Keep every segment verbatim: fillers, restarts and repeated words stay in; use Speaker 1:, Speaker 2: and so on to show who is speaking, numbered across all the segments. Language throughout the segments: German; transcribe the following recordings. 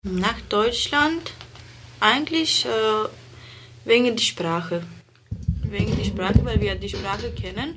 Speaker 1: Nach Deutschland eigentlich äh, wegen der Sprache. Wegen der Sprache, weil wir die Sprache kennen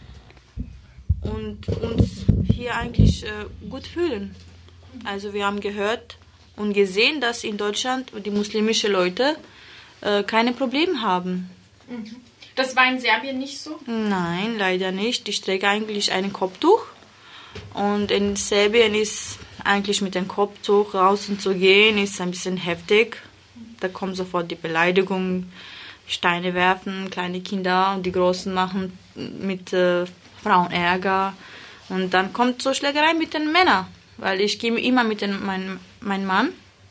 Speaker 1: und uns hier eigentlich äh, gut fühlen. Also wir haben gehört und gesehen, dass in Deutschland die muslimischen Leute äh, keine Probleme haben.
Speaker 2: Das war in Serbien nicht so?
Speaker 1: Nein, leider nicht. Ich trage eigentlich ein Kopftuch. Und in Serbien ist eigentlich mit dem Kopftuch draußen zu gehen, ist ein bisschen heftig. Da kommt sofort die Beleidigung, Steine werfen, kleine Kinder und die Großen machen mit äh, Frauen Ärger. Und dann kommt so Schlägerei mit den Männern, weil ich gehe immer mit den, mein, meinem Mann.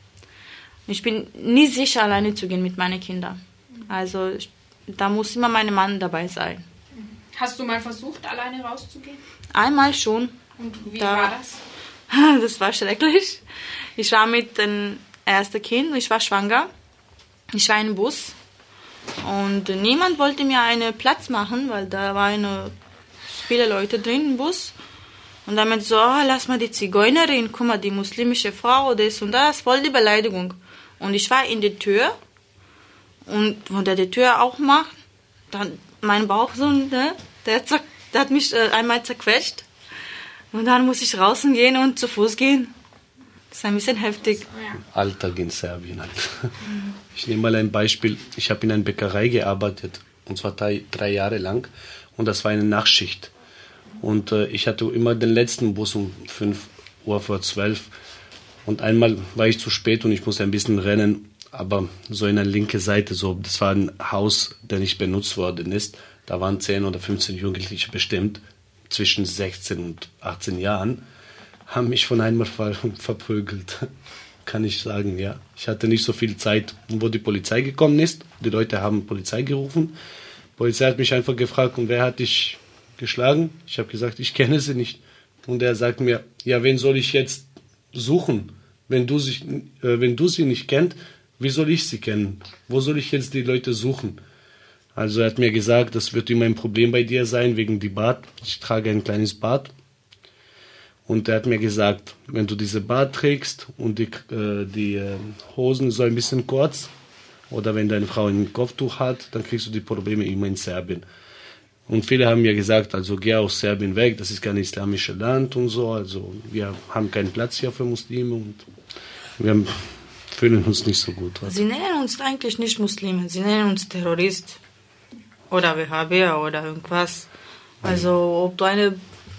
Speaker 1: Ich bin nie sicher, alleine zu gehen mit meinen Kindern. Also ich, da muss immer mein Mann dabei sein.
Speaker 2: Hast du mal versucht, alleine rauszugehen?
Speaker 1: Einmal schon.
Speaker 2: Und wie
Speaker 1: da,
Speaker 2: war das?
Speaker 1: Das war schrecklich. Ich war mit dem ersten Kind, ich war schwanger. Ich war im Bus und niemand wollte mir einen Platz machen, weil da waren viele Leute drin im Bus. Und dann meinte so, oh, lass mal die Zigeunerin, guck mal, die muslimische Frau, das und das, voll die Beleidigung. Und ich war in der Tür und wenn der die Tür auch macht, dann mein Bauch so, ne, der, der hat mich einmal zerquetscht. Und dann muss ich draußen gehen und zu Fuß gehen. Das ist ein bisschen heftig.
Speaker 3: Alltag in Serbien halt. Ich nehme mal ein Beispiel. Ich habe in einer Bäckerei gearbeitet, und zwar drei, drei Jahre lang. Und das war eine Nachtschicht. Und äh, ich hatte immer den letzten Bus um fünf Uhr vor zwölf. Und einmal war ich zu spät und ich musste ein bisschen rennen. Aber so in der linken Seite, so, das war ein Haus, der nicht benutzt worden ist. Da waren zehn oder fünfzehn Jugendliche bestimmt, zwischen sechzehn und achtzehn Jahren, haben mich von einmal ver verprügelt, kann ich sagen, ja. Ich hatte nicht so viel Zeit, wo die Polizei gekommen ist. Die Leute haben Polizei gerufen. Die Polizei hat mich einfach gefragt, und wer hat dich geschlagen? Ich habe gesagt, ich kenne sie nicht. Und er sagt mir, ja, wen soll ich jetzt suchen? Wenn du, sich, äh, wenn du sie nicht kennst, wie soll ich sie kennen? Wo soll ich jetzt die Leute suchen? Also er hat mir gesagt, das wird immer ein Problem bei dir sein, wegen dem Bart. Ich trage ein kleines Bart. Und er hat mir gesagt, wenn du diese Bart trägst und die, äh, die äh, Hosen so ein bisschen kurz, oder wenn deine Frau ein Kopftuch hat, dann kriegst du die Probleme immer in Serbien. Und viele haben mir gesagt, also geh aus Serbien weg, das ist kein islamisches Land und so. Also wir haben keinen Platz hier für Muslime und wir haben, fühlen uns nicht so gut.
Speaker 1: Sie nennen uns eigentlich nicht Muslime, sie nennen uns Terrorist. Oder Wahhabier oder irgendwas. Also ob du eine,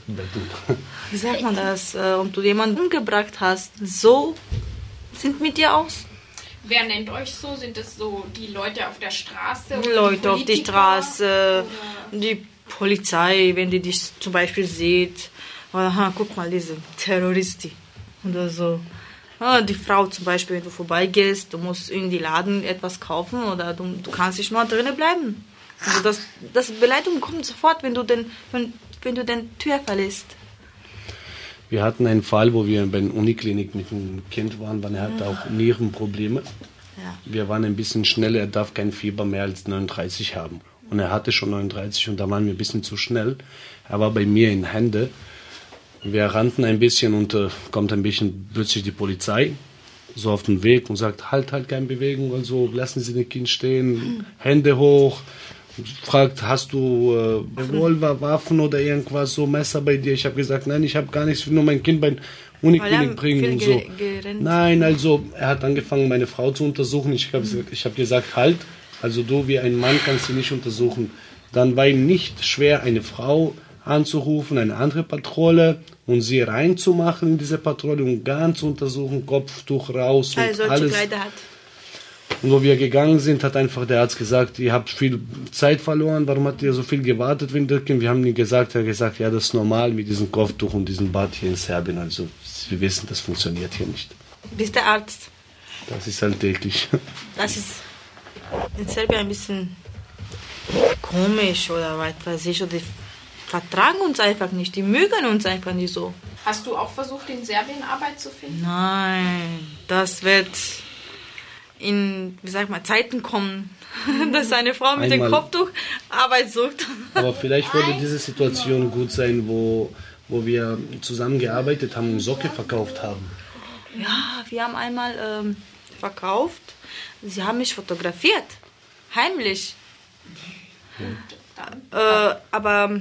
Speaker 1: wie sagt man das, äh, ob du jemanden umgebracht hast, so sind mit dir aus.
Speaker 2: Wer nennt euch so? Sind es so die Leute auf der Straße?
Speaker 1: Die Leute auf der Straße, oder die Polizei, wenn die dich zum Beispiel sieht. Oder, aha, guck mal, diese Terroristin oder so. Ja, die Frau zum Beispiel, wenn du vorbeigehst, du musst in die Laden etwas kaufen oder du, du kannst nicht mal drinnen bleiben. Also das, das Beleidigung kommt sofort, wenn du den, wenn, wenn du den Tür verlässt.
Speaker 3: Wir hatten einen Fall, wo wir bei der Uniklinik mit einem Kind waren, weil er hatte auch Nierenprobleme. Ja. Wir waren ein bisschen schnell, er darf kein Fieber mehr als neununddreißig haben. Und er hatte schon neununddreißig und da waren wir ein bisschen zu schnell. Er war bei mir in Hände. Wir rannten ein bisschen und äh, kommt ein bisschen plötzlich die Polizei so auf den Weg und sagt, halt, halt, keine Bewegung, also lassen Sie das Kind stehen, Hände hoch. Fragt, hast du äh, Revolver, Waffen oder irgendwas, so Messer bei dir? Ich habe gesagt, nein, ich habe gar nichts, ich will nur mein Kind bei der Uniklinik bringen und so. Nein, also er hat angefangen, meine Frau zu untersuchen. Ich habe mhm. ich hab gesagt, halt, also du wie ein Mann kannst sie nicht untersuchen. Dann war ihm nicht schwer, eine Frau anzurufen, eine andere Patrouille und sie reinzumachen in diese Patrouille und ganz zu untersuchen, Kopftuch raus und
Speaker 1: also,
Speaker 3: alles.
Speaker 1: Hat.
Speaker 3: Und wo wir gegangen sind, hat einfach der Arzt gesagt, ihr habt viel Zeit verloren, warum habt ihr so viel gewartet? Wir haben ihm gesagt, er hat gesagt, ja, das ist normal mit diesem Kopftuch und diesem Bart hier in Serbien. Also wir wissen, das funktioniert hier nicht.
Speaker 1: Bist der Arzt?
Speaker 3: Das ist alltäglich.
Speaker 1: Das ist in Serbien ein bisschen komisch oder was weiß ich. Oder die vertragen uns einfach nicht, die mögen uns einfach nicht so.
Speaker 2: Hast du auch versucht, in Serbien Arbeit zu finden?
Speaker 1: Nein, das wird in, wie sag mal, Zeiten kommen, dass eine Frau mit Einmal. dem Kopftuch Arbeit sucht.
Speaker 3: Aber vielleicht würde diese Situation gut sein, wo, wo wir zusammen gearbeitet haben und Socke verkauft haben.
Speaker 1: Ja, wir haben einmal ähm, verkauft. Sie haben mich fotografiert. Heimlich. Äh, aber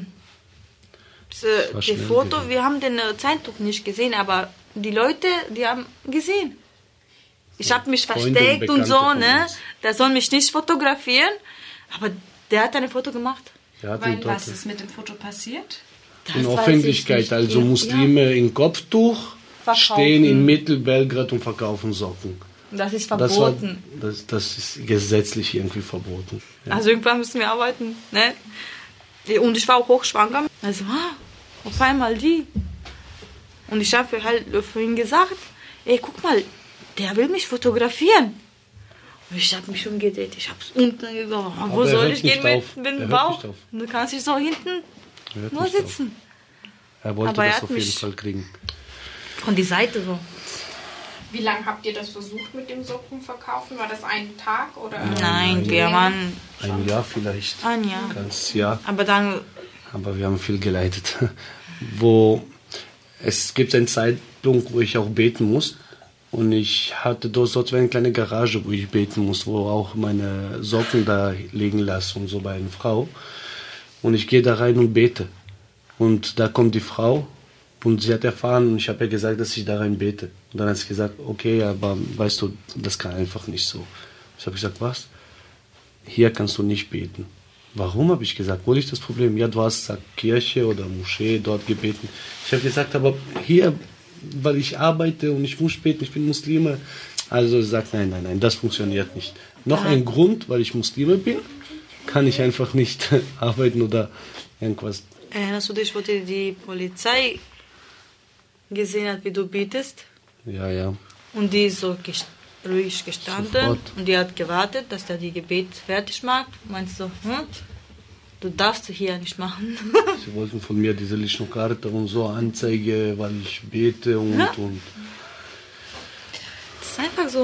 Speaker 1: äh, das Foto, gewesen. Wir haben den äh, Zeitdruck nicht gesehen, aber die Leute, die haben gesehen. Ich habe mich Freunde versteckt und, und so, ne? Der soll mich nicht fotografieren, aber der hat ein Foto gemacht.
Speaker 2: Weil, was ist mit dem Foto passiert?
Speaker 3: Das in Öffentlichkeit, also Muslime ja. in Kopftuch verkaufen. Stehen in Mittelbelgrad und verkaufen Socken.
Speaker 1: Das ist verboten.
Speaker 3: Das, war, das, das ist gesetzlich irgendwie verboten.
Speaker 1: Ja. Also irgendwann müssen wir arbeiten, ne? Und ich war auch hochschwanger. Also, ah, auf einmal die. Und ich habe halt vorhin gesagt, ey, guck mal, der will mich fotografieren. Und ich habe mich umgedreht, ich habe es unten gesagt, wo soll ich gehen mit, mit dem Bauch? Und du kannst dich so hinten nur sitzen.
Speaker 3: Auf. Er wollte
Speaker 1: aber
Speaker 3: das
Speaker 1: er
Speaker 3: auf jeden Fall kriegen.
Speaker 1: Von die Seite so.
Speaker 2: Wie lange habt ihr das versucht mit dem Sockenverkaufen? War das ein Tag oder?
Speaker 1: Nein, wir waren
Speaker 3: ein Jahr vielleicht.
Speaker 1: Ein Jahr.
Speaker 3: Ganz Jahr.
Speaker 1: Aber dann.
Speaker 3: Aber wir haben viel geleitet. Wo es gibt einen Zeitpunkt, wo ich auch beten muss. Und ich hatte dort, dort eine kleine Garage, wo ich beten muss, wo auch meine Socken da liegen lasse und so bei einer Frau. Und ich gehe da rein und bete. Und da kommt die Frau und sie hat erfahren und ich habe ihr gesagt, dass ich da rein bete. Und dann hat sie gesagt, okay, aber weißt du, das kann einfach nicht so. Ich habe gesagt, was? Hier kannst du nicht beten. Warum, habe ich gesagt, wo liegt das Problem? Ja, du hast gesagt, Kirche oder Moschee dort gebeten. Ich habe gesagt, aber hier, weil ich arbeite und ich muss beten, ich bin Muslime. Also sagt, nein, nein, nein, das funktioniert nicht. Noch ein Grund, weil ich Muslime bin, kann ich einfach nicht arbeiten oder irgendwas.
Speaker 1: Erinnerst du dich, wo die, die Polizei gesehen hat, wie du betest?
Speaker 3: Ja, ja.
Speaker 1: Und die ist so gest ruhig gestanden. Sofort. Und die hat gewartet, dass der die Gebet fertig macht. Meinst du, hm? Du darfst hier nicht machen.
Speaker 3: Sie wollten von mir diese Lichtkarte und so Anzeige, weil ich bete und, ja. und.
Speaker 1: Das ist einfach so.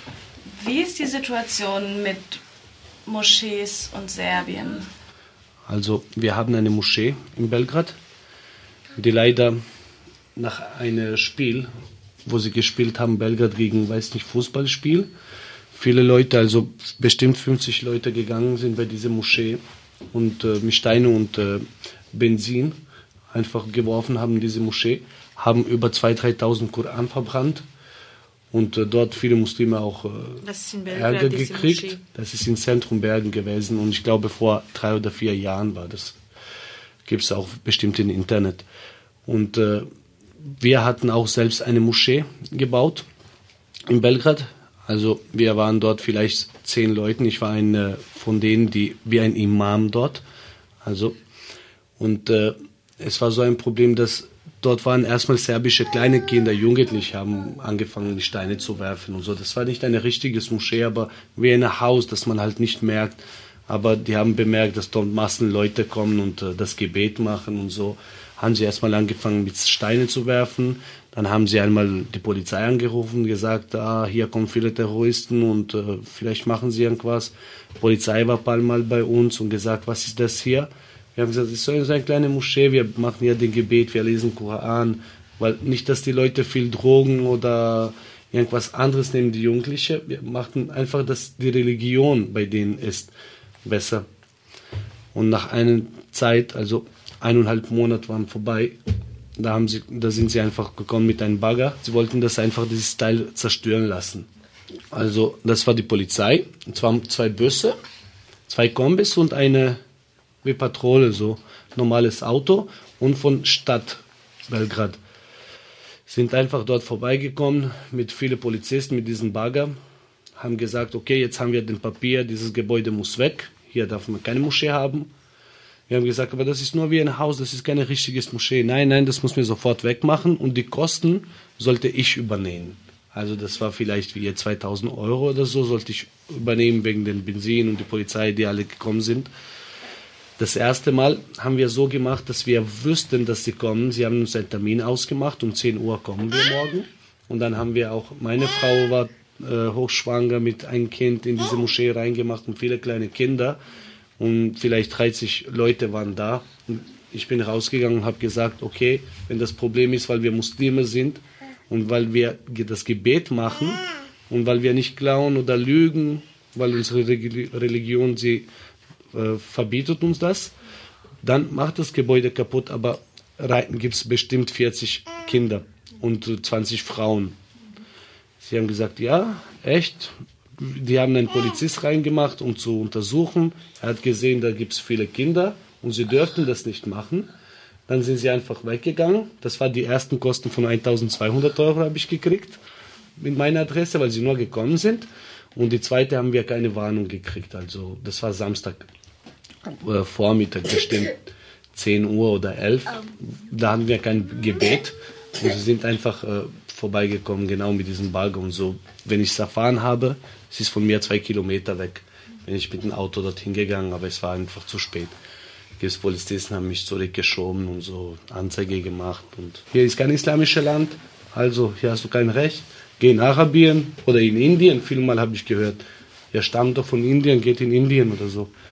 Speaker 4: Wie ist die Situation mit Moschees und Serbien?
Speaker 3: Also wir haben eine Moschee in Belgrad, die leider nach einem Spiel, wo sie gespielt haben, Belgrad gegen, weiß nicht, Fußballspiel, viele Leute, also bestimmt fünfzig Leute gegangen sind bei dieser Moschee und äh, mit Steine und äh, Benzin einfach geworfen haben in diese Moschee, haben über zweitausend, dreitausend Koran verbrannt und äh, dort viele Muslime auch äh, Ärger gekriegt. Moschee. Das ist im Zentrum Bergen gewesen und ich glaube vor drei oder vier Jahren war das. Gibt es auch bestimmt im Internet. Und äh, wir hatten auch selbst eine Moschee gebaut in Belgrad. Also wir waren dort vielleicht zehn Leute. Ich war eine von denen, die wie ein Imam dort. Also und äh, es war so ein Problem, dass dort waren erstmal serbische kleine Kinder, Jugendliche haben angefangen, die Steine zu werfen und so. Das war nicht eine richtige Moschee, aber wie ein Haus, das man halt nicht merkt. Aber die haben bemerkt, dass dort Massen Leute kommen und äh, das Gebet machen und so. Haben sie erstmal angefangen mit Steine zu werfen. Dann haben sie einmal die Polizei angerufen und gesagt, ah, hier kommen viele Terroristen und äh, vielleicht machen sie irgendwas. Die Polizei war ein paar Mal bei uns und gesagt, was ist das hier? Wir haben gesagt, es ist so eine kleine Moschee, wir machen hier den Gebet, wir lesen Koran. Weil nicht, dass die Leute viel Drogen oder irgendwas anderes nehmen, die Jugendlichen. Wir machten einfach, dass die Religion bei denen ist besser. Und nach einer Zeit, also eineinhalb Monate waren vorbei, da, haben sie, da sind sie einfach gekommen mit einem Bagger. Sie wollten das einfach, dieses Teil zerstören lassen. Also das war die Polizei, und zwar zwei Busse, zwei Kombis und eine wie Patrouille, so normales Auto und von Stadt Belgrad. Sind einfach dort vorbeigekommen mit vielen Polizisten mit diesem Bagger, haben gesagt, okay, jetzt haben wir den Papier, dieses Gebäude muss weg, hier darf man keine Moschee haben. Wir haben gesagt, aber das ist nur wie ein Haus, das ist keine richtige Moschee. Nein, nein, das muss mir sofort wegmachen und die Kosten sollte ich übernehmen. Also das war vielleicht wie zweitausend Euro oder so, sollte ich übernehmen wegen den Benzin und die Polizei, die alle gekommen sind. Das erste Mal haben wir so gemacht, dass wir wüssten, dass sie kommen. Sie haben uns einen Termin ausgemacht, um zehn Uhr kommen wir morgen. Und dann haben wir auch, meine Frau war äh, hochschwanger mit einem Kind in diese Moschee reingemacht und viele kleine Kinder. Und vielleicht dreißig Leute waren da. Und ich bin rausgegangen und habe gesagt, okay, wenn das Problem ist, weil wir Muslime sind Und weil wir das Gebet machen und weil wir nicht klauen oder lügen, weil unsere Religion sie äh, verbietet uns das, dann macht das Gebäude kaputt, aber reiten gibt es bestimmt vierzig Kinder und zwanzig Frauen. Sie haben gesagt, ja, echt. Die haben einen Polizist reingemacht, um zu untersuchen. Er hat gesehen, da gibt es viele Kinder und sie dürften das nicht machen. Dann sind sie einfach weggegangen. Das waren die ersten Kosten von eintausendzweihundert Euro, habe ich gekriegt mit meiner Adresse, weil sie nur gekommen sind. Und die zweite haben wir keine Warnung gekriegt. Also das war Samstag äh, Vormittag, bestimmt zehn Uhr oder elf. Da hatten wir kein Gebet. Und sie sind einfach äh, vorbeigekommen, genau mit diesem Bagger und so. Wenn ich es erfahren habe, es ist von mir zwei Kilometer weg, bin ich mit dem Auto dorthin gegangen, aber es war einfach zu spät. Die Polizisten haben mich zurückgeschoben und so Anzeige gemacht. Und hier ist kein islamisches Land, also hier hast du kein Recht. Geh in Arabien oder in Indien. Vielmal habe ich gehört, ihr stammt doch von Indien, geht in Indien oder so.